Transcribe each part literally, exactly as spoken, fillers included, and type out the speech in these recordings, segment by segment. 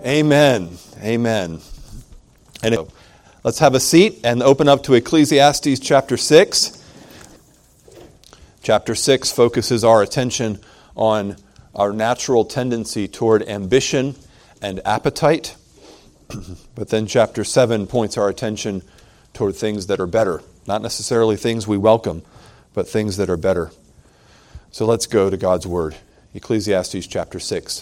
Amen. Amen. And let's have a seat and open up to Ecclesiastes chapter six. Chapter six focuses our attention on our natural tendency toward ambition and appetite. But then chapter seven points our attention toward things that are better. Not necessarily things we welcome, but things that are better. So let's go to God's Word. Ecclesiastes chapter six.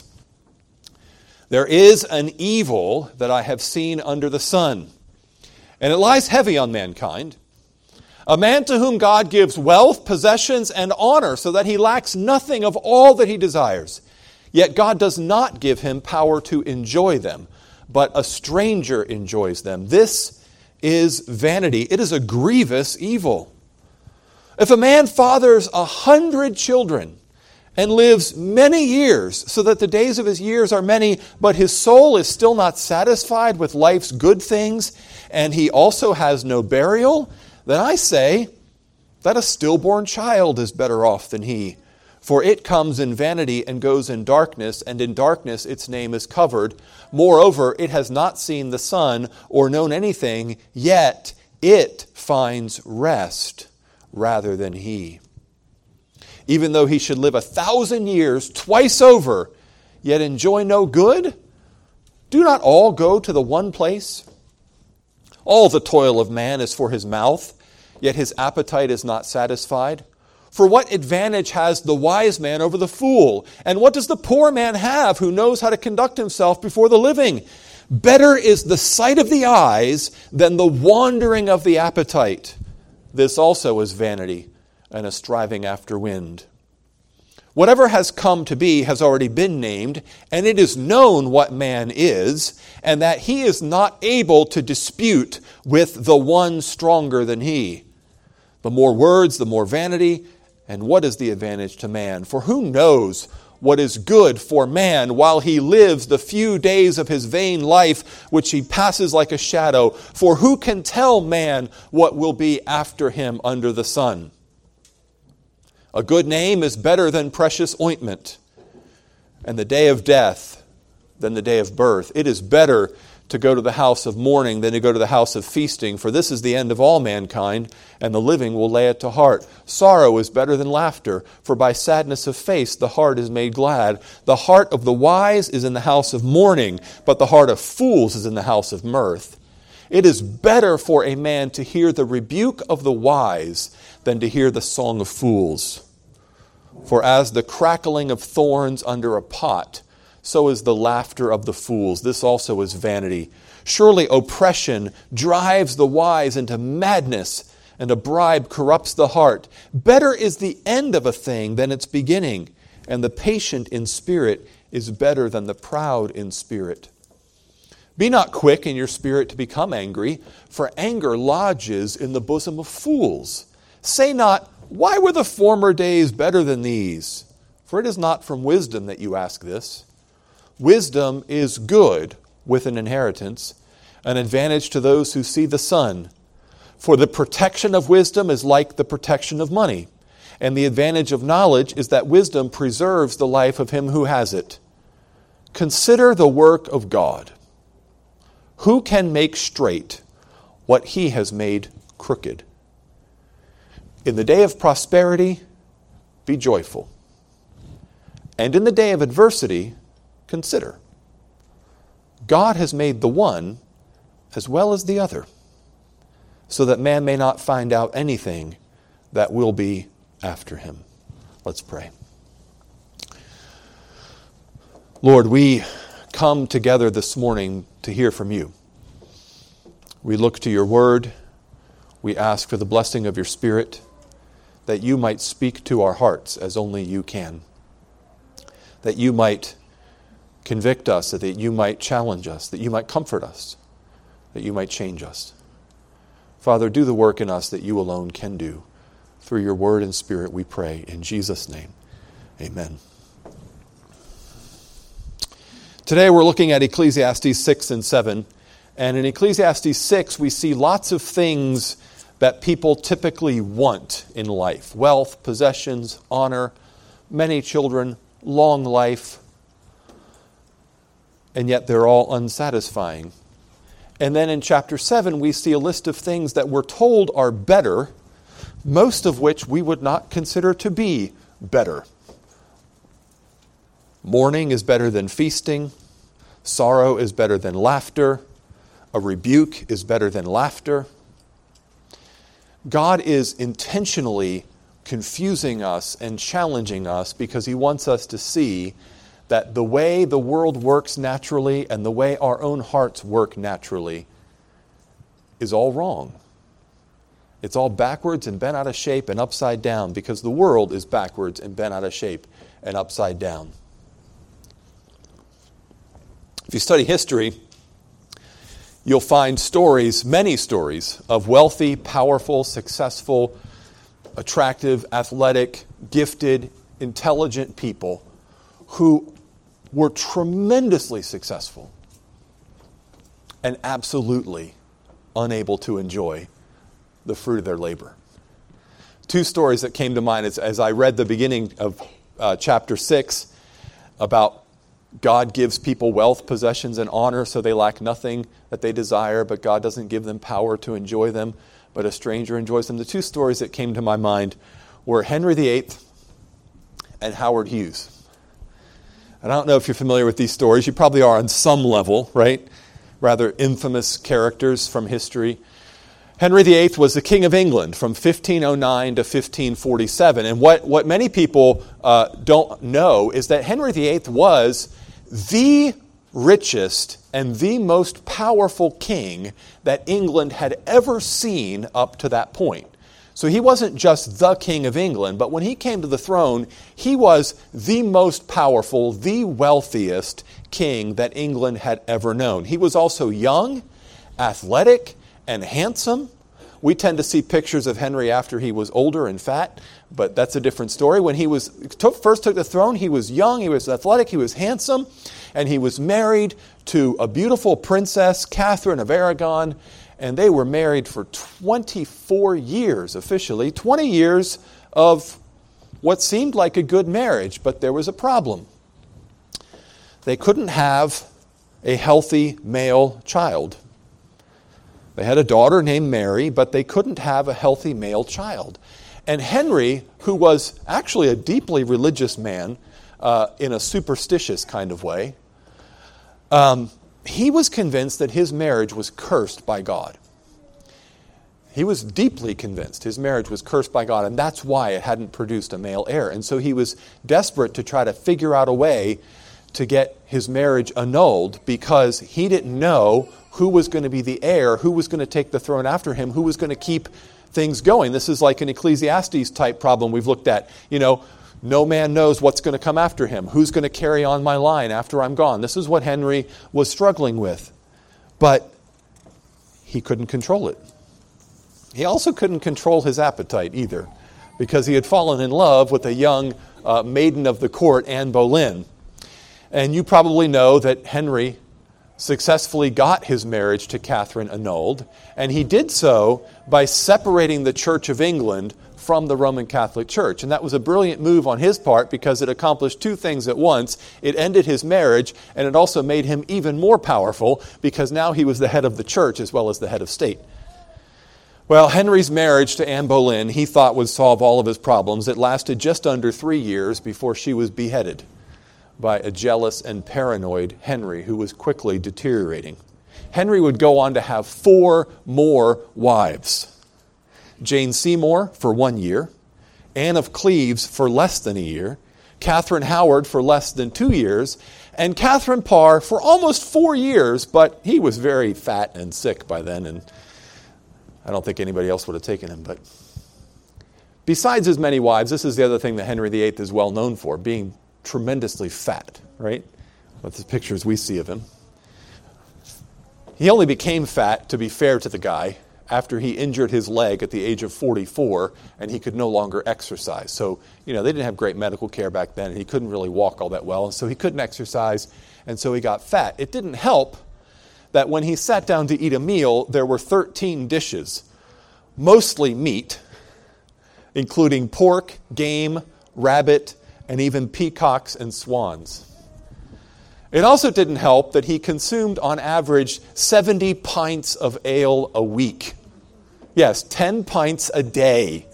There is an evil that I have seen under the sun, and it lies heavy on mankind. A man to whom God gives wealth, possessions, and honor, so that he lacks nothing of all that he desires. Yet God does not give him power to enjoy them, but a stranger enjoys them. This is vanity. It is a grievous evil. If a man fathers a hundred children and lives many years, so that the days of his years are many, but his soul is still not satisfied with life's good things, and he also has no burial, then I say that a stillborn child is better off than he. For it comes in vanity and goes in darkness, and in darkness its name is covered. Moreover, it has not seen the sun or known anything, yet it finds rest rather than he. Even though he should live a thousand years twice over, yet enjoy no good, do not all go to the one place? All the toil of man is for his mouth, yet his appetite is not satisfied. For what advantage has the wise man over the fool? And what does the poor man have who knows how to conduct himself before the living? Better is the sight of the eyes than the wandering of the appetite. This also is vanity and a striving after wind. Whatever has come to be has already been named, and it is known what man is, and that he is not able to dispute with the one stronger than he. The more words, the more vanity, and what is the advantage to man? For who knows what is good for man while he lives the few days of his vain life, which he passes like a shadow? For who can tell man what will be after him under the sun? A good name is better than precious ointment, and the day of death than the day of birth. It is better to go to the house of mourning than to go to the house of feasting, for this is the end of all mankind, and the living will lay it to heart. Sorrow is better than laughter, for by sadness of face the heart is made glad. The heart of the wise is in the house of mourning, but the heart of fools is in the house of mirth. It is better for a man to hear the rebuke of the wise than to hear the song of fools. For as the crackling of thorns under a pot, so is the laughter of the fools. This also is vanity. Surely oppression drives the wise into madness, and a bribe corrupts the heart. Better is the end of a thing than its beginning, and the patient in spirit is better than the proud in spirit. Be not quick in your spirit to become angry, for anger lodges in the bosom of fools. Say not, why were the former days better than these? For it is not from wisdom that you ask this. Wisdom is good with an inheritance, an advantage to those who see the sun. For the protection of wisdom is like the protection of money, and the advantage of knowledge is that wisdom preserves the life of him who has it. Consider the work of God. Who can make straight what he has made crooked? In the day of prosperity, be joyful. And in the day of adversity, consider. God has made the one as well as the other, so that man may not find out anything that will be after him. Let's pray. Lord, we come together this morning to hear from you. We look to your word. We ask for the blessing of your Spirit, that you might speak to our hearts as only you can, that you might convict us, that you might challenge us, that you might comfort us, that you might change us. Father, do the work in us that you alone can do. Through your word and Spirit we pray. In Jesus' name, amen. Today we're looking at Ecclesiastes six and seven. And in Ecclesiastes six we see lots of things that people typically want in life. Wealth, possessions, honor, many children, long life. and yet they're all unsatisfying. And then in chapter seven, we see a list of things that we're told are better, most of which we would not consider to be better. Mourning is better than feasting. Sorrow is better than laughter. A rebuke is better than laughter. God is intentionally confusing us and challenging us because he wants us to see that the way the world works naturally and the way our own hearts work naturally is all wrong. It's all backwards and bent out of shape and upside down because the world is backwards and bent out of shape and upside down. If you study history, you'll find stories, many stories, of wealthy, powerful, successful, attractive, athletic, gifted, intelligent people who were tremendously successful and absolutely unable to enjoy the fruit of their labor. Two stories that came to mind as, as I read the beginning of uh, chapter six about God gives people wealth, possessions, and honor so they lack nothing that they desire, but God doesn't give them power to enjoy them, but a stranger enjoys them. The two stories that came to my mind were Henry the Eighth and Howard Hughes. And I don't know if you're familiar with these stories. You probably are on some level, right? Rather infamous characters from history. Henry the Eighth was the King of England from fifteen oh nine to fifteen forty-seven. And what, what many people uh, don't know is that Henry the Eighth was the richest and the most powerful king that England had ever seen up to that point. So he wasn't just the King of England, but when he came to the throne, he was the most powerful, the wealthiest king that England had ever known. He was also young, athletic, and handsome. We tend to see pictures of Henry after he was older and fat, but that's a different story. When he was took, first took the throne, he was young, he was athletic, he was handsome, and he was married to a beautiful princess, Catherine of Aragon, and they were married for twenty-four years officially, twenty years of what seemed like a good marriage, but there was a problem. They couldn't have a healthy male child. They had a daughter named Mary, but they couldn't have a healthy male child. And Henry, who was actually a deeply religious man, uh, in a superstitious kind of way, um, he was convinced that his marriage was cursed by God. He was deeply convinced his marriage was cursed by God, and that's why it hadn't produced a male heir. And so he was desperate to try to figure out a way to get his marriage annulled because he didn't know who was going to be the heir, who was going to take the throne after him, who was going to keep things going. This is like an Ecclesiastes type problem we've looked at. You know, no man knows what's going to come after him. Who's going to carry on my line after I'm gone? This is what Henry was struggling with. But he couldn't control it. He also couldn't control his appetite either, because he had fallen in love with a young uh, maiden of the court, Anne Boleyn. And you probably know that Henry successfully got his marriage to Catherine annulled, and he did so by separating the Church of England from the Roman Catholic Church. And that was a brilliant move on his part because it accomplished two things at once. It ended his marriage, and it also made him even more powerful because now he was the head of the church as well as the head of state. Well, Henry's marriage to Anne Boleyn, he thought would solve all of his problems. It lasted just under three years before she was beheaded by a jealous and paranoid Henry who was quickly deteriorating. Henry would go on to have four more wives. Jane Seymour for one year, Anne of Cleves for less than a year, Catherine Howard for less than two years, and Catherine Parr for almost four years, but he was very fat and sick by then, and I don't think anybody else would have taken him. But besides his many wives, this is the other thing that Henry the Eighth is well known for, being tremendously fat, right? With the pictures we see of him. He only became fat, to be fair to the guy, after he injured his leg at the age of forty-four and he could no longer exercise. So, you know, they didn't have great medical care back then and he couldn't really walk all that well. And so he couldn't exercise and so he got fat. It didn't help that when he sat down to eat a meal, there were thirteen dishes, mostly meat, including pork, game, rabbit, and even peacocks and swans. It also didn't help that he consumed, on average, seventy pints of ale a week. Yes, ten pints a day.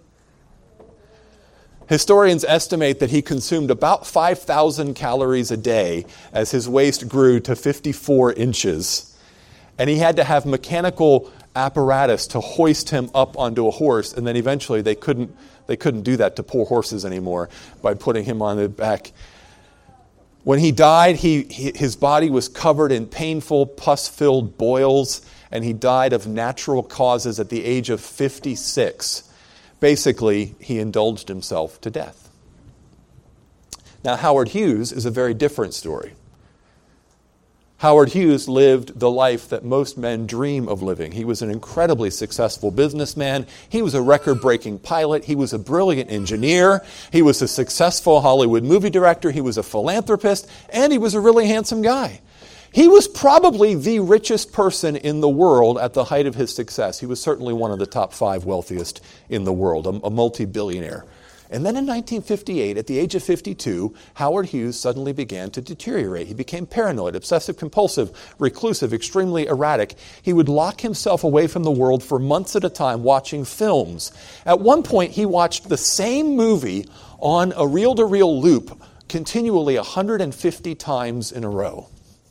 Historians estimate that he consumed about five thousand calories a day as his waist grew to fifty-four inches. And he had to have mechanical apparatus to hoist him up onto a horse, and then eventually they couldn't they couldn't do that to poor horses anymore by putting him on the back. When he died, he, he his body was covered in painful pus-filled boils, and he died of natural causes at the age of fifty-six. Basically, he indulged himself to death. Now, Howard Hughes is a very different story. Howard Hughes lived the life that most men dream of living. He was an incredibly successful businessman. He was a record-breaking pilot. He was a brilliant engineer. He was a successful Hollywood movie director. He was a philanthropist. And he was a really handsome guy. He was probably the richest person in the world at the height of his success. He was certainly one of the top five wealthiest in the world, a, a multi-billionaire. And then in nineteen fifty-eight, at the age of fifty-two, Howard Hughes suddenly began to deteriorate. He became paranoid, obsessive-compulsive, reclusive, extremely erratic. He would lock himself away from the world for months at a time watching films. At one point, he watched the same movie on a reel-to-reel loop continually one hundred fifty times in a row.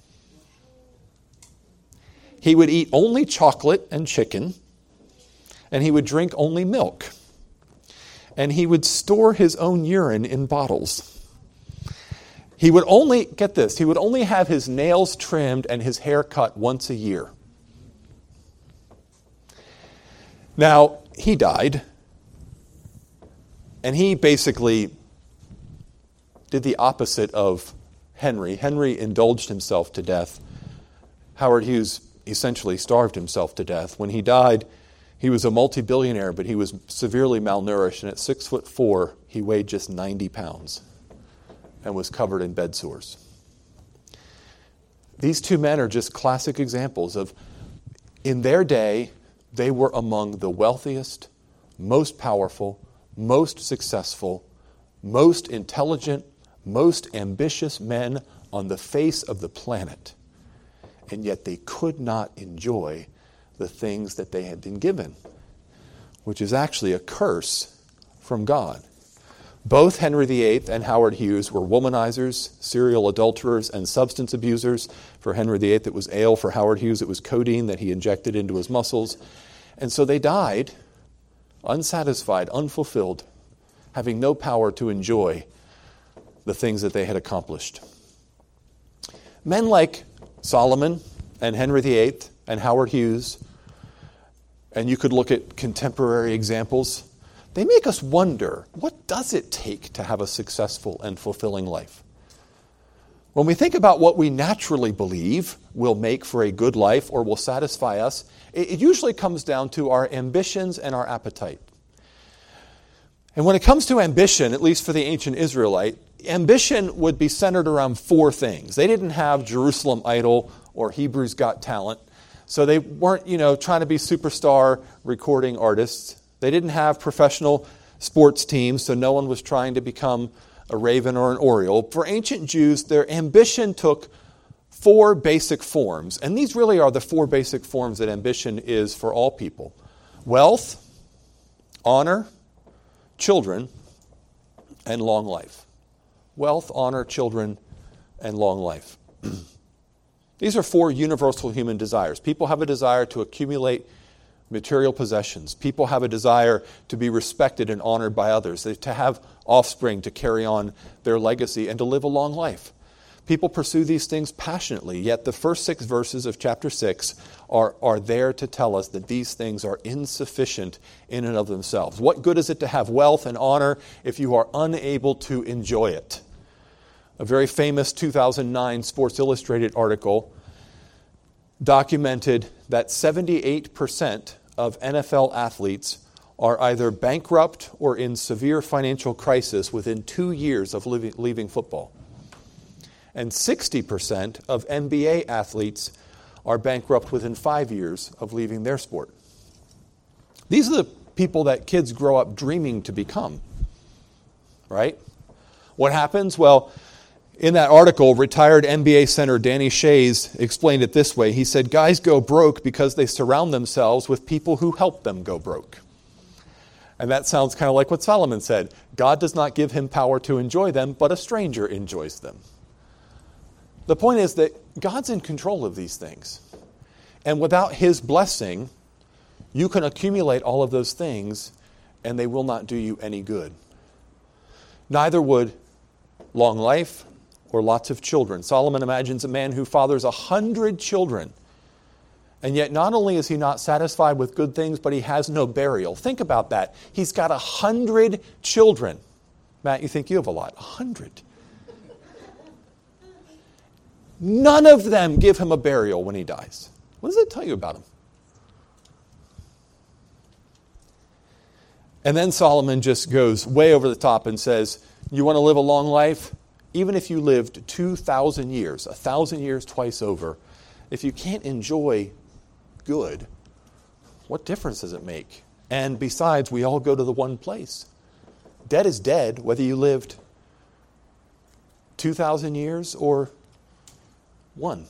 He would eat only chocolate and chicken, and he would drink only milk. And he would store his own urine in bottles. He would only, get this, he would only have his nails trimmed and his hair cut once a year. Now, he died, and he basically did the opposite of Henry. Henry indulged himself to death. Howard Hughes essentially starved himself to death. When he died, he was a multi-billionaire, but he was severely malnourished, and at six foot four, he weighed just ninety pounds and was covered in bed sores. These two men are just classic examples of, in their day, they were among the wealthiest, most powerful, most successful, most intelligent, most ambitious men on the face of the planet. And yet they could not enjoy the things that they had been given, which is actually a curse from God. Both Henry the Eighth and Howard Hughes were womanizers, serial adulterers, and substance abusers. For Henry the Eighth, it was ale. For Howard Hughes, it was codeine that he injected into his muscles. And so they died unsatisfied, unfulfilled, having no power to enjoy the things that they had accomplished. Men like Solomon and Henry the Eighth and Howard Hughes, and you could look at contemporary examples, they make us wonder, what does it take to have a successful and fulfilling life? When we think about what we naturally believe will make for a good life or will satisfy us, it usually comes down to our ambitions and our appetite. And when it comes to ambition, at least for the ancient Israelite, ambition would be centered around four things. They didn't have Jerusalem Idol or Hebrews Got Talent. So they weren't, you know, trying to be superstar recording artists. They didn't have professional sports teams, so no one was trying to become a Raven or an Oriole. For ancient Jews, their ambition took four basic forms. And these really are the four basic forms that ambition is for all people. Wealth, honor, children, and long life. Wealth, honor, children, and long life. These are four universal human desires. People have a desire to accumulate material possessions. People have a desire to be respected and honored by others, to have offspring to carry on their legacy and to live a long life. People pursue these things passionately, yet the first six verses of chapter six are, are there to tell us that these things are insufficient in and of themselves. What good is it to have wealth and honor if you are unable to enjoy it? A very famous two thousand nine Sports Illustrated article documented that seventy-eight percent of N F L athletes are either bankrupt or in severe financial crisis within two years of leaving, leaving football. And sixty percent of N B A athletes are bankrupt within five years of leaving their sport. These are the people that kids grow up dreaming to become, right? What happens? Well, In that article, retired N B A center Danny Shays explained it this way. He said, guys go broke because they surround themselves with people who help them go broke. And that sounds kind of like what Solomon said. God does not give him power to enjoy them, but a stranger enjoys them. The point is that God's in control of these things. And without his blessing, you can accumulate all of those things and they will not do you any good. Neither would long life or lots of children. Solomon imagines a man who fathers a hundred children. And yet not only is he not satisfied with good things, but he has no burial. Think about that. He's got a hundred children. Matt, you think you have a lot. A hundred. None of them give him a burial when he dies. What does it tell you about him? And then Solomon just goes way over the top and says, you want to live a long life? Even if you lived two thousand years, a thousand years twice over, if you can't enjoy good, what difference does it make? And besides, we all go to the one place. Dead is dead, whether you lived two thousand years or one.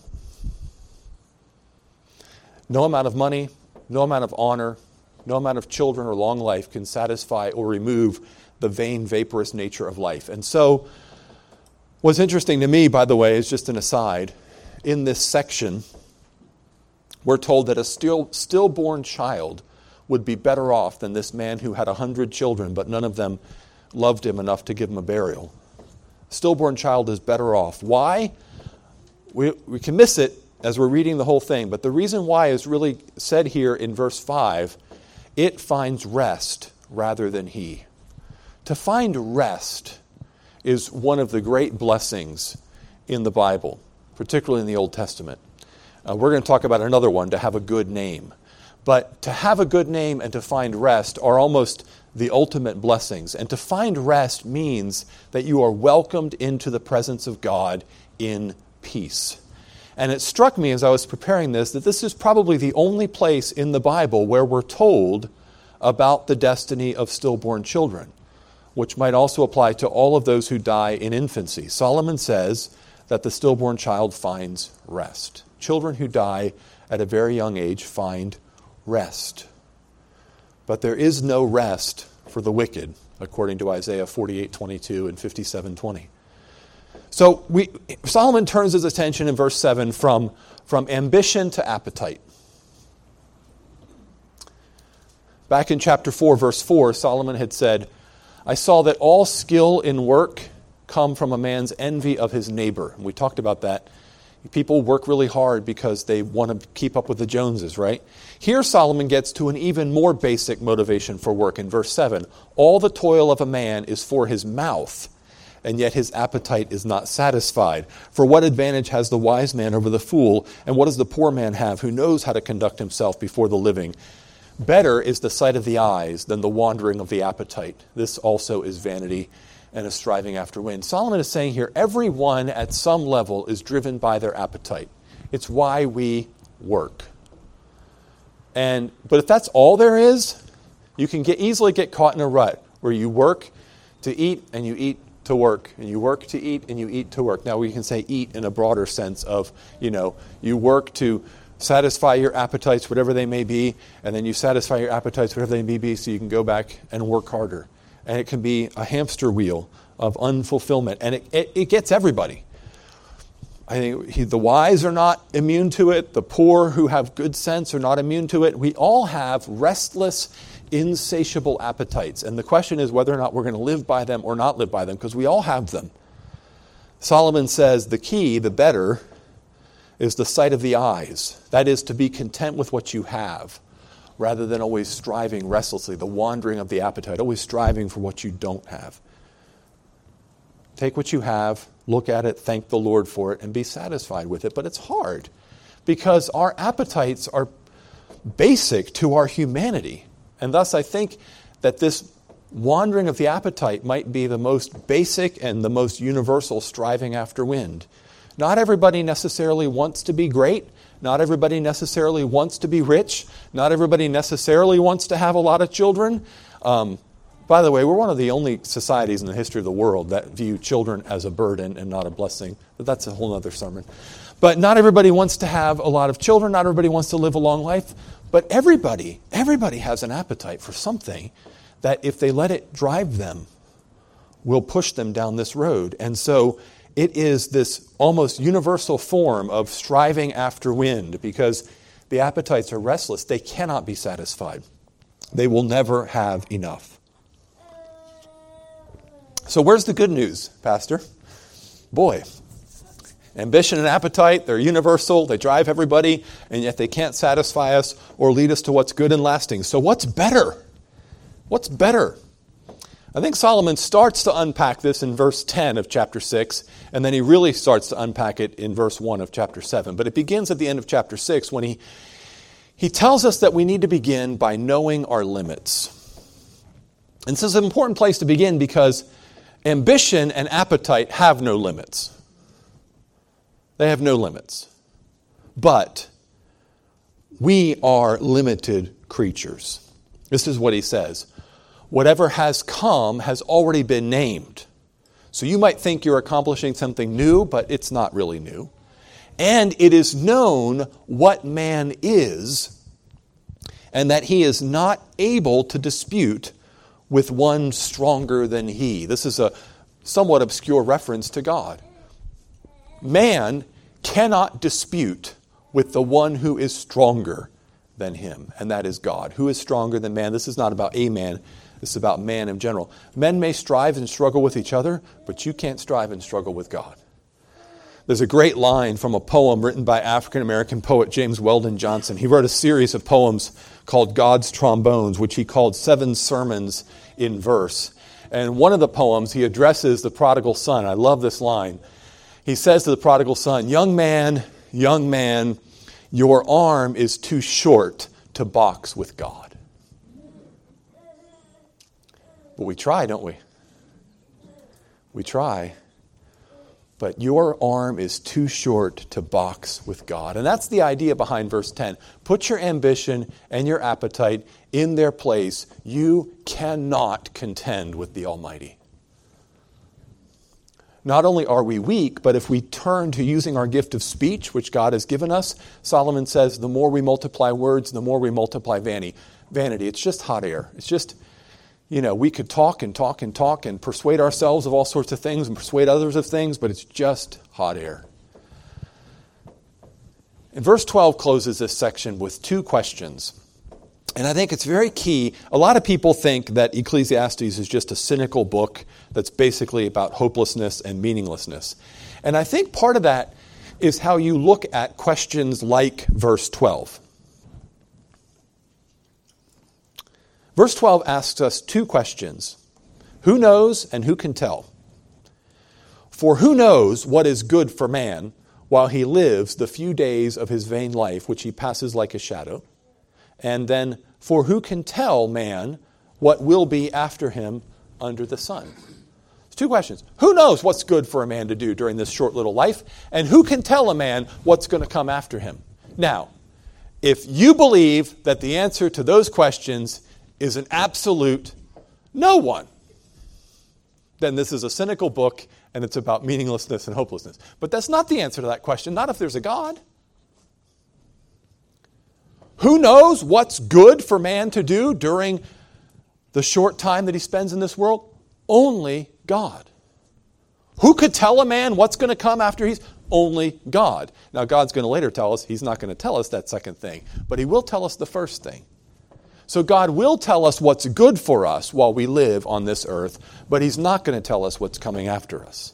No amount of money, no amount of honor, no amount of children or long life can satisfy or remove the vain, vaporous nature of life. And so, what's interesting to me, by the way, is just an aside. In this section, we're told that a still, stillborn child would be better off than this man who had a hundred children, but none of them loved him enough to give him a burial. Stillborn child is better off. Why? We, we can miss it as we're reading the whole thing, but the reason why is really said here in verse five. It finds rest rather than he. To find rest is one of the great blessings in the Bible, particularly in the Old Testament. Uh, we're going to talk about another one, to have a good name. But to have a good name and to find rest are almost the ultimate blessings. And to find rest means that you are welcomed into the presence of God in peace. And it struck me as I was preparing this that this is probably the only place in the Bible where we're told about the destiny of stillborn children, which might also apply to all of those who die in infancy. Solomon says that the stillborn child finds rest. Children who die at a very young age find rest. But there is no rest for the wicked, according to Isaiah forty-eight twenty-two and fifty-seven twenty. So we, Solomon turns his attention in verse seven from, from ambition to appetite. Back in chapter four, verse four, Solomon had said, I saw that all skill in work come from a man's envy of his neighbor. And we talked about that. People work really hard because they want to keep up with the Joneses, right? Here Solomon gets to an even more basic motivation for work in verse seven. All the toil of a man is for his mouth, and yet his appetite is not satisfied. For what advantage has the wise man over the fool, and what does the poor man have who knows how to conduct himself before the living? Better is the sight of the eyes than the wandering of the appetite. This also is vanity and a striving after wind. Solomon is saying here, everyone at some level is driven by their appetite. It's why we work. And but if that's all there is, you can get easily get caught in a rut where you work to eat and you eat to work, and you work to eat and you eat to work. Now we can say eat in a broader sense of, you know, you work to satisfy your appetites, whatever they may be, and then you satisfy your appetites, whatever they may be, so you can go back and work harder. And it can be a hamster wheel of unfulfillment, and it, it, it gets everybody. I think he, the wise are not immune to it. The poor who have good sense are not immune to it. We all have restless, insatiable appetites. And the question is whether or not we're going to live by them or not live by them, because we all have them. Solomon says the key, the better, is the sight of the eyes. That is, to be content with what you have, rather than always striving restlessly, the wandering of the appetite, always striving for what you don't have. Take what you have, look at it, thank the Lord for it, and be satisfied with it. But it's hard, because our appetites are basic to our humanity. And thus I think that this wandering of the appetite might be the most basic and the most universal striving after wind. Not everybody necessarily wants to be great. Not everybody necessarily wants to be rich. Not everybody necessarily wants to have a lot of children. Um, By the way, we're one of the only societies in the history of the world that view children as a burden and not a blessing. But that's a whole other sermon. But not everybody wants to have a lot of children. Not everybody wants to live a long life. But everybody, everybody has an appetite for something that if they let it drive them, will push them down this road. And so it is this almost universal form of striving after wind, because the appetites are restless. They cannot be satisfied. They will never have enough. So where's the good news, Pastor? Boy, ambition and appetite, they're universal. They drive everybody, and yet they can't satisfy us or lead us to what's good and lasting. So what's better? What's better? I think Solomon starts to unpack this in verse ten of chapter six, and then he really starts to unpack it in verse one of chapter seven. But it begins at the end of chapter six when he, he tells us that we need to begin by knowing our limits. And this is an important place to begin because ambition and appetite have no limits. They have no limits. But we are limited creatures. This is what he says. Whatever has come has already been named. So you might think you're accomplishing something new, but it's not really new. And it is known what man is, and that he is not able to dispute with one stronger than he. This is a somewhat obscure reference to God. Man cannot dispute with the one who is stronger than him, and that is God. Who is stronger than man? This is not about a man. This is about man in general. Men may strive and struggle with each other, but you can't strive and struggle with God. There's a great line from a poem written by African-American poet James Weldon Johnson. He wrote a series of poems called God's Trombones, which he called Seven Sermons in Verse. And one of the poems, he addresses the prodigal son. I love this line. He says to the prodigal son, "Young man, young man, your arm is too short to box with God." But we try, don't we? We try. But your arm is too short to box with God. And that's the idea behind verse ten. Put your ambition and your appetite in their place. You cannot contend with the Almighty. Not only are we weak, but if we turn to using our gift of speech, which God has given us, Solomon says, the more we multiply words, the more we multiply vanity. Vanity, it's just hot air. It's just... You know, we could talk and talk and talk and persuade ourselves of all sorts of things and persuade others of things, but it's just hot air. And verse twelve closes this section with two questions. And I think it's very key. A lot of people think that Ecclesiastes is just a cynical book that's basically about hopelessness and meaninglessness. And I think part of that is how you look at questions like verse twelve. Verse twelve asks us two questions. Who knows and who can tell? For who knows what is good for man while he lives the few days of his vain life, which he passes like a shadow? And then, for who can tell man what will be after him under the sun? It's two questions. Who knows what's good for a man to do during this short little life? And who can tell a man what's going to come after him? Now, if you believe that the answer to those questions is an absolute no one, then this is a cynical book and it's about meaninglessness and hopelessness. But that's not the answer to that question, not if there's a God. Who knows what's good for man to do during the short time that he spends in this world? Only God. Who could tell a man what's going to come after he's? Only God. Now God's going to later tell us, he's not going to tell us that second thing, but he will tell us the first thing. So God will tell us what's good for us while we live on this earth, but he's not going to tell us what's coming after us.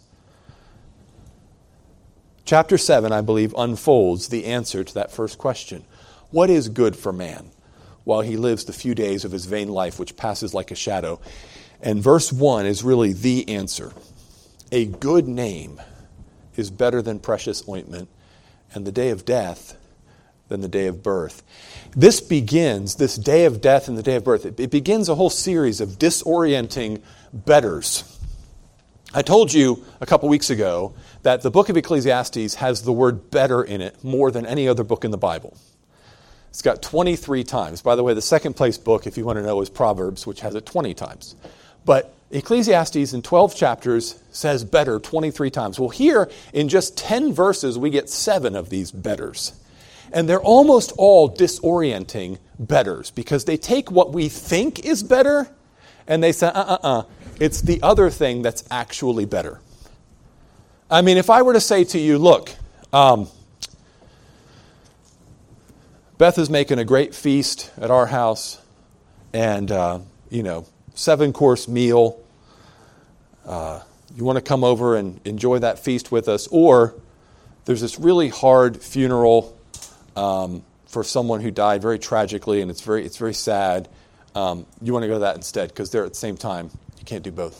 Chapter seven, I believe, unfolds the answer to that first question. What is good for man while he lives the few days of his vain life, which passes like a shadow? And verse one is really the answer. A good name is better than precious ointment, and the day of death than the day of birth. This begins, this day of death and the day of birth, it, it begins a whole series of disorienting betters. I told you a couple weeks ago that the book of Ecclesiastes has the word better in it more than any other book in the Bible. It's got twenty-three times. By the way, the second place book, if you want to know, is Proverbs, which has it twenty times. But Ecclesiastes in twelve chapters says better twenty-three times. Well, here in just ten verses, we get seven of these betters. And they're almost all disorienting betters because they take what we think is better and they say, uh-uh-uh, it's the other thing that's actually better. I mean, if I were to say to you, look, um, Beth is making a great feast at our house and, uh, you know, seven-course meal. Uh, you want to come over and enjoy that feast with us? Or there's this really hard funeral um, for someone who died very tragically, and it's very it's very sad. Um, you want to go to that instead because they're at the same time. You can't do both.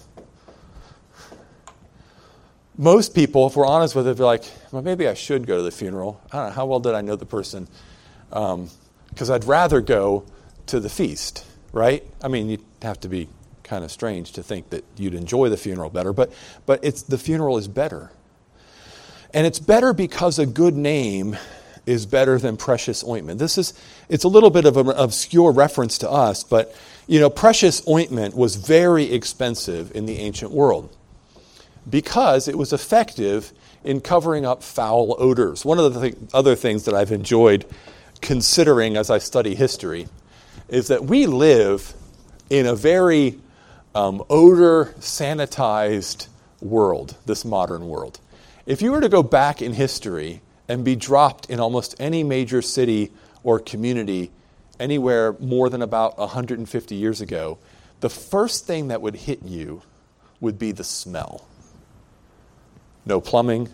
Most people, if we're honest with it, they're like, well, maybe I should go to the funeral. I don't know, how well did I know the person? Because um, I'd rather go to the feast, right? I mean, you'd have to be kind of strange to think that you'd enjoy the funeral better, but but it's the funeral is better. And it's better because a good name is better than precious ointment. This is, it's a little bit of an obscure reference to us, but, you know, precious ointment was very expensive in the ancient world because it was effective in covering up foul odors. One of the th- other things that I've enjoyed considering as I study history is that we live in a very um, odor-sanitized world, this modern world. If you were to go back in history and be dropped in almost any major city or community anywhere more than about one hundred fifty years ago, the first thing that would hit you would be the smell. No plumbing.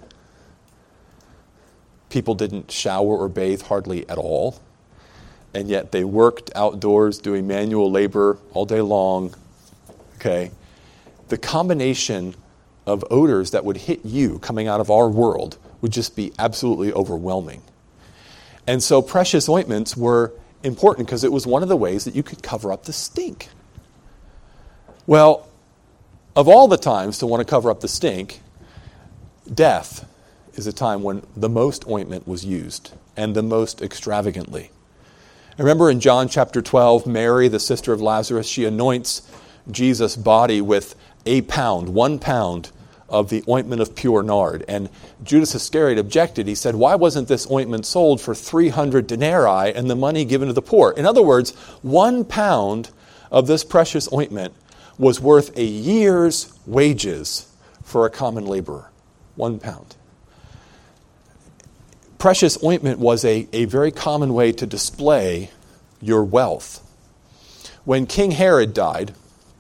People didn't shower or bathe hardly at all. And yet they worked outdoors doing manual labor all day long. Okay. The combination of odors that would hit you coming out of our world would just be absolutely overwhelming. And so precious ointments were important because it was one of the ways that you could cover up the stink. Well, of all the times to want to cover up the stink, death is a time when the most ointment was used and the most extravagantly. Remember in John chapter twelve, Mary, the sister of Lazarus, she anoints Jesus' body with a pound, one pound of the ointment of pure nard. And Judas Iscariot objected. He said, why wasn't this ointment sold for three hundred denarii and the money given to the poor? In other words, one pound of this precious ointment was worth a year's wages for a common laborer. One pound. Precious ointment was a, a very common way to display your wealth. When King Herod died,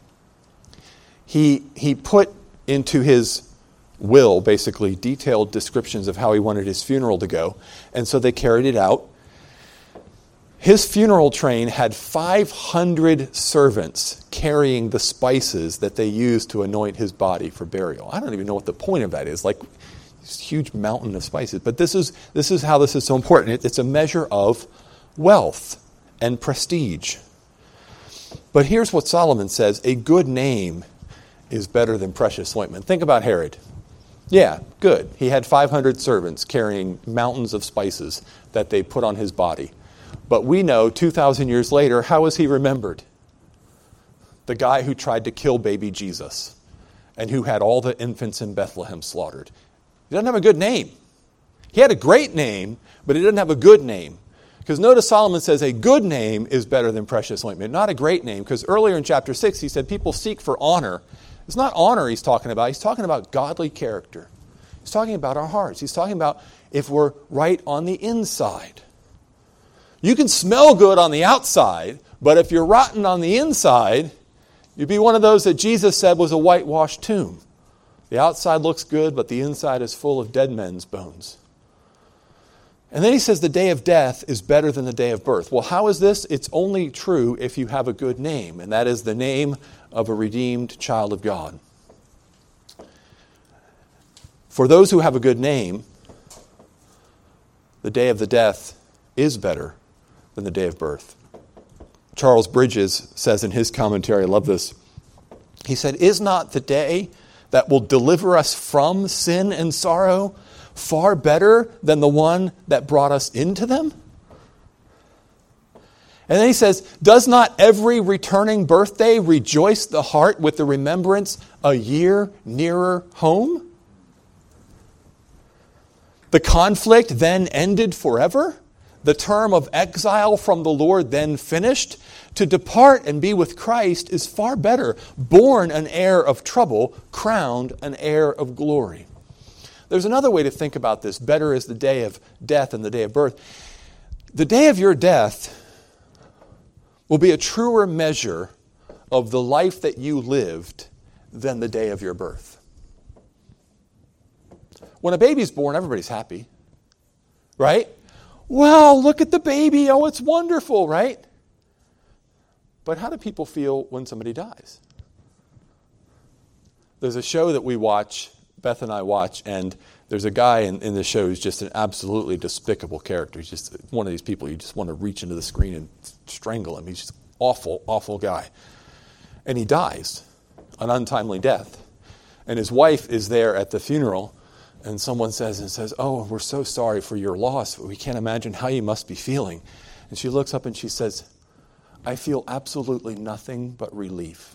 he, he put into his will, basically, detailed descriptions of how he wanted his funeral to go. And so they carried it out. His funeral train had five hundred servants carrying the spices that they used to anoint his body for burial. I don't even know what the point of that is. Like, this huge mountain of spices. But this is this is how this is so important. It, it's a measure of wealth and prestige. But here's what Solomon says. A good name is better than precious ointment. Think about Herod. Yeah, good. He had five hundred servants carrying mountains of spices that they put on his body. But we know two thousand years later, how is he remembered? The guy who tried to kill baby Jesus and who had all the infants in Bethlehem slaughtered. He doesn't have a good name. He had a great name, but he doesn't have a good name. Because notice Solomon says a good name is better than precious ointment, not a great name. Because earlier in chapter six, he said people seek for honor. It's not honor he's talking about. He's talking about godly character. He's talking about our hearts. He's talking about if we're right on the inside. You can smell good on the outside, but if you're rotten on the inside, you'd be one of those that Jesus said was a whitewashed tomb. The outside looks good, but the inside is full of dead men's bones. And then he says the day of death is better than the day of birth. Well, how is this? It's only true if you have a good name, and that is the name of a redeemed child of God. For those who have a good name, the day of the death is better than the day of birth. Charles Bridges says in his commentary, I love this, he said, is not the day that will deliver us from sin and sorrow far better than the one that brought us into them? And then he says, does not every returning birthday rejoice the heart with the remembrance a year nearer home? The conflict then ended forever. The term of exile from the Lord then finished. To depart and be with Christ is far better. Born an heir of trouble, crowned an heir of glory. There's another way to think about this. Better is the day of death than the day of birth. The day of your death will be a truer measure of the life that you lived than the day of your birth. When a baby's born, everybody's happy, right? Well, look at the baby. Oh, it's wonderful, right? But how do people feel when somebody dies? There's a show that we watch, Beth and I watch, and there's a guy in, in the show who's just an absolutely despicable character. He's just one of these people you just want to reach into the screen and strangle him. He's just an awful, awful guy. And he dies an untimely death. And his wife is there at the funeral, and someone says, and says, oh, we're so sorry for your loss. We can't imagine how you must be feeling. And she looks up and she says, I feel absolutely nothing but relief.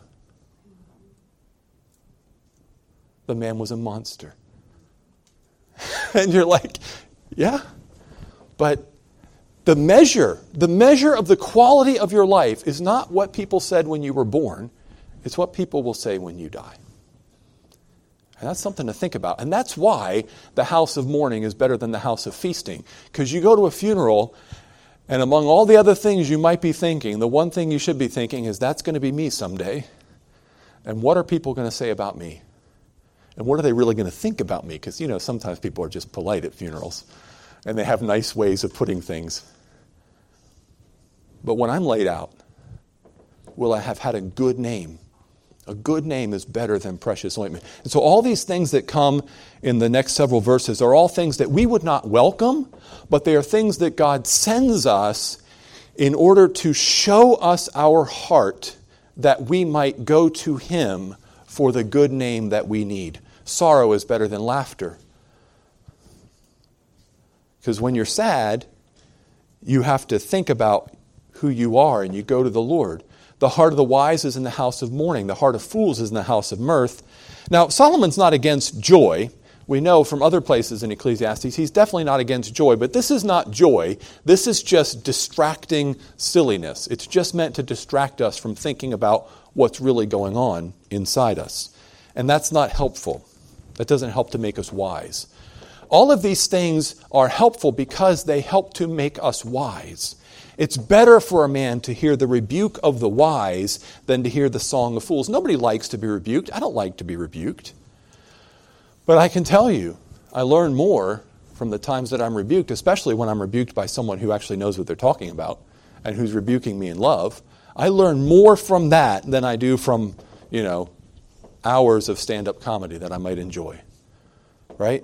The man was a monster. And you're like, yeah. But the measure, the measure of the quality of your life is not what people said when you were born. It's what people will say when you die. And that's something to think about. And that's why the house of mourning is better than the house of feasting. Because you go to a funeral, and among all the other things you might be thinking, the one thing you should be thinking is, that's going to be me someday. And what are people going to say about me? And what are they really going to think about me? Because, you know, sometimes people are just polite at funerals. And they have nice ways of putting things. But when I'm laid out, will I have had a good name? A good name is better than precious ointment. And so all these things that come in the next several verses are all things that we would not welcome, but they are things that God sends us in order to show us our heart that we might go to Him for the good name that we need. Sorrow is better than laughter. Because when you're sad, you have to think about who you are and you go to the Lord. The heart of the wise is in the house of mourning. The heart of fools is in the house of mirth. Now, Solomon's not against joy. We know from other places in Ecclesiastes, he's definitely not against joy. But this is not joy. This is just distracting silliness. It's just meant to distract us from thinking about what's really going on inside us. And that's not helpful. That doesn't help to make us wise. All of these things are helpful because they help to make us wise. It's better for a man to hear the rebuke of the wise than to hear the song of fools. Nobody likes to be rebuked. I don't like to be rebuked. But I can tell you, I learn more from the times that I'm rebuked, especially when I'm rebuked by someone who actually knows what they're talking about and who's rebuking me in love. I learn more from that than I do from, you know, hours of stand-up comedy that I might enjoy. Right?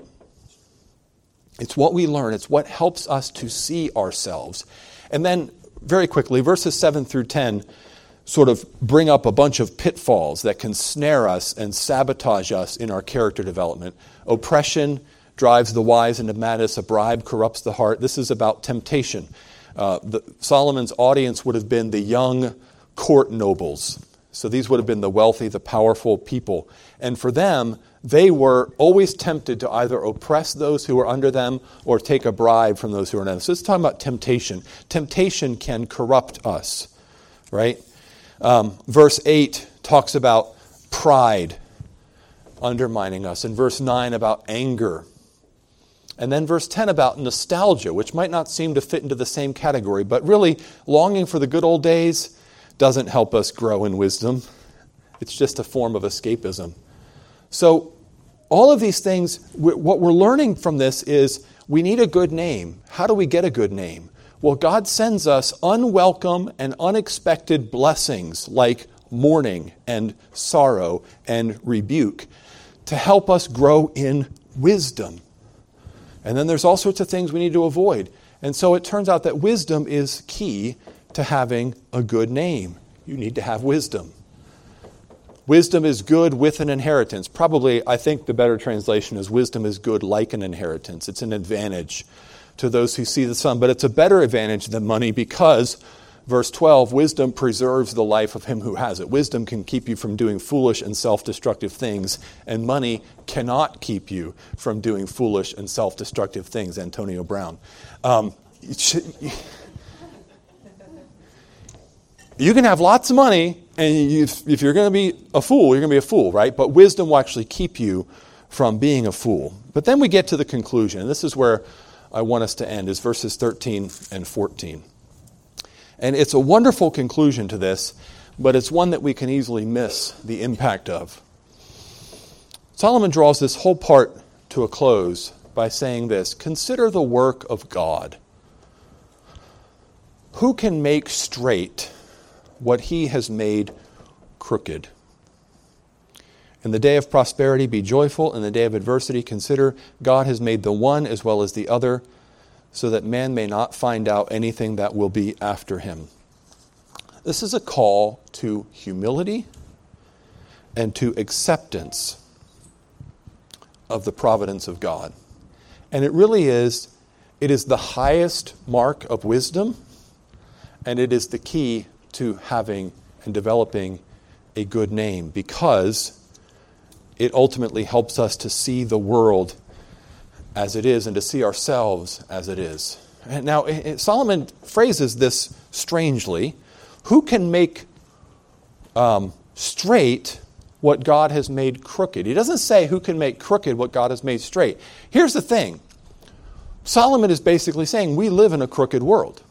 It's what we learn. It's what helps us to see ourselves. And then, very quickly, verses seven through ten sort of bring up a bunch of pitfalls that can snare us and sabotage us in our character development. Oppression drives the wise into madness. A bribe corrupts the heart. This is about temptation. Uh, the, Solomon's audience would have been the young court nobles. So these would have been the wealthy, the powerful people. And for them, they were always tempted to either oppress those who were under them or take a bribe from those who were under them. So it's talking about temptation. Temptation can corrupt us, right? Um, verse eight talks about pride undermining us. And verse nine about anger. And then verse ten about nostalgia, which might not seem to fit into the same category, but really longing for the good old days doesn't help us grow in wisdom. It's just a form of escapism. So all of these things, what we're learning from this is we need a good name. How do we get a good name? Well, God sends us unwelcome and unexpected blessings like mourning and sorrow and rebuke to help us grow in wisdom. And then there's all sorts of things we need to avoid. And so it turns out that wisdom is key to having a good name. You need to have wisdom. Wisdom is good with an inheritance. Probably, I think the better translation is wisdom is good like an inheritance. It's an advantage to those who see the sun. But it's a better advantage than money because Verse twelve, wisdom preserves the life of him who has it. Wisdom can keep you from doing foolish and self-destructive things, and money cannot keep you from doing foolish and self-destructive things, Antonio Brown. Um, you can have lots of money, and you, if you're going to be a fool, you're going to be a fool, right? But wisdom will actually keep you from being a fool. But then we get to the conclusion, and this is where I want us to end, is verses thirteen and fourteen. And it's a wonderful conclusion to this, but it's one that we can easily miss the impact of. Solomon draws this whole part to a close by saying this: consider the work of God. Who can make straight what he has made crooked? In the day of prosperity, be joyful. In the day of adversity, consider God has made the one as well as the other, so that man may not find out anything that will be after him. This is a call to humility and to acceptance of the providence of God. And it really is, it is the highest mark of wisdom, and it is the key to having and developing a good name, because it ultimately helps us to see the world as it is and to see ourselves as it is. And now, Solomon phrases this strangely. Who can make um, straight what God has made crooked? He doesn't say who can make crooked what God has made straight. Here's the thing. Solomon is basically saying we live in a crooked world.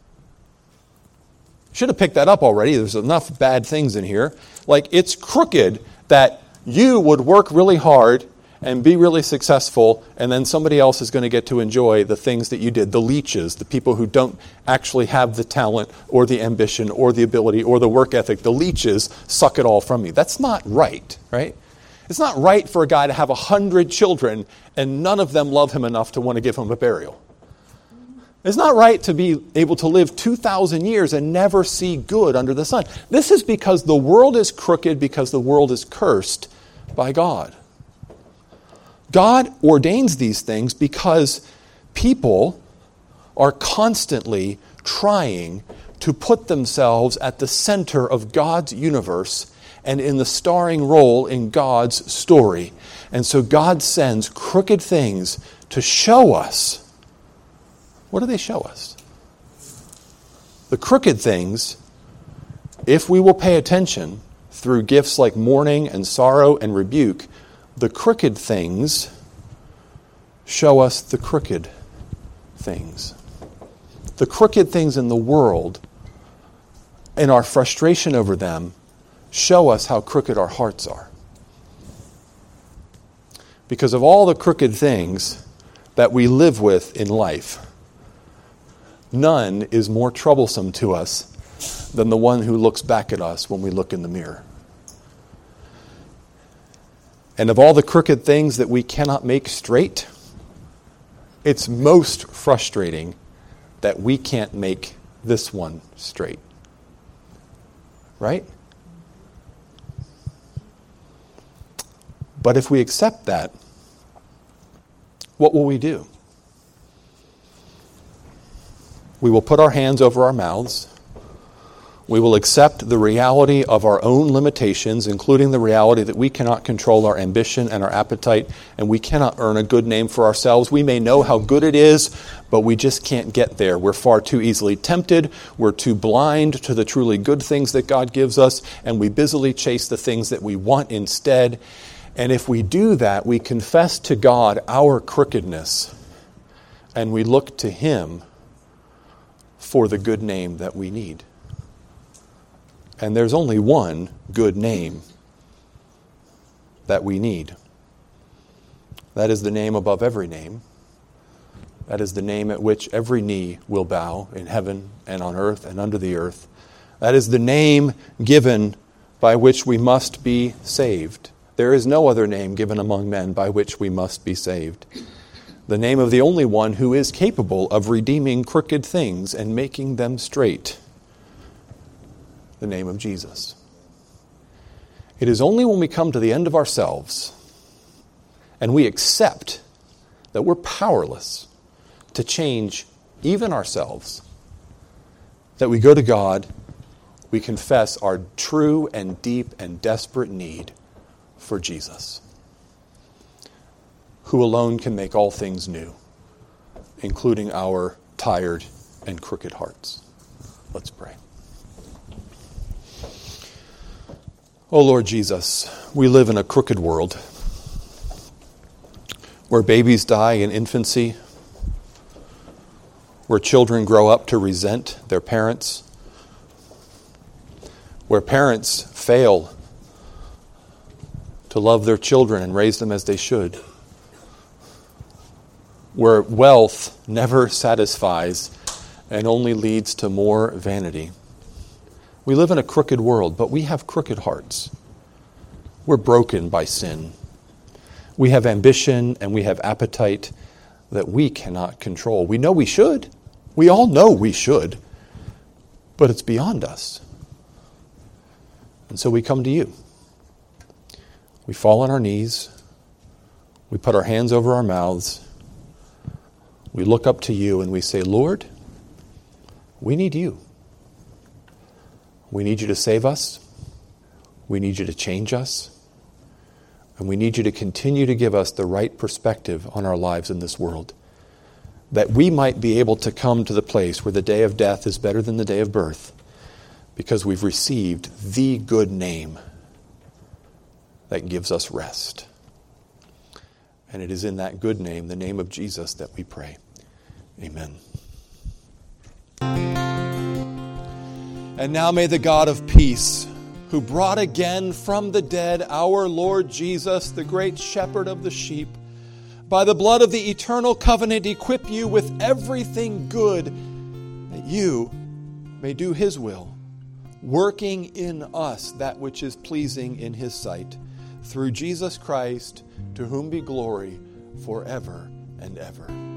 Should have picked that up already. There's enough bad things in here. Like, it's crooked that you would work really hard and be really successful, and then somebody else is going to get to enjoy the things that you did. The leeches, the people who don't actually have the talent or the ambition or the ability or the work ethic, the leeches suck it all from you. That's not right, right? It's not right for a guy to have a hundred children and none of them love him enough to want to give him a burial. It's not right to be able to live two thousand years and never see good under the sun. This is because the world is crooked, because the world is cursed by God. God ordains these things because people are constantly trying to put themselves at the center of God's universe and in the starring role in God's story. And so God sends crooked things to show us. What do they show us? The crooked things, if we will pay attention through gifts like mourning and sorrow and rebuke, the crooked things show us the crooked things. The crooked things in the world and our frustration over them show us how crooked our hearts are. Because of all the crooked things that we live with in life, none is more troublesome to us than the one who looks back at us when we look in the mirror. And of all the crooked things that we cannot make straight, it's most frustrating that we can't make this one straight. Right? But if we accept that, what will we do? We will put our hands over our mouths. We will accept the reality of our own limitations, including the reality that we cannot control our ambition and our appetite, and we cannot earn a good name for ourselves. We may know how good it is, but we just can't get there. We're far too easily tempted. We're too blind to the truly good things that God gives us, and we busily chase the things that we want instead. And if we do that, we confess to God our crookedness, and we look to Him for the good name that we need. And there's only one good name that we need. That is the name above every name. That is the name at which every knee will bow in heaven and on earth and under the earth. That is the name given by which we must be saved. There is no other name given among men by which we must be saved. The name of the only one who is capable of redeeming crooked things and making them straight. The name of Jesus. It is only when we come to the end of ourselves and we accept that we're powerless to change even ourselves that we go to God, we confess our true and deep and desperate need for Jesus, who alone can make all things new, including our tired and crooked hearts. Let's pray. Oh Lord Jesus, we live in a crooked world where babies die in infancy, where children grow up to resent their parents, where parents fail to love their children and raise them as they should, where wealth never satisfies and only leads to more vanity. We live in a crooked world, but we have crooked hearts. We're broken by sin. We have ambition and we have appetite that we cannot control. We know we should. We all know we should, but it's beyond us. And so we come to you. We fall on our knees. We put our hands over our mouths. We look up to you and we say, Lord, we need you. We need you to save us. We need you to change us. And we need you to continue to give us the right perspective on our lives in this world, that we might be able to come to the place where the day of death is better than the day of birth, because we've received the good name that gives us rest. And it is in that good name, the name of Jesus, that we pray. Amen. And now may the God of peace, who brought again from the dead our Lord Jesus, the great shepherd of the sheep, by the blood of the eternal covenant equip you with everything good, that you may do his will, working in us that which is pleasing in his sight, through Jesus Christ, to whom be glory forever and ever.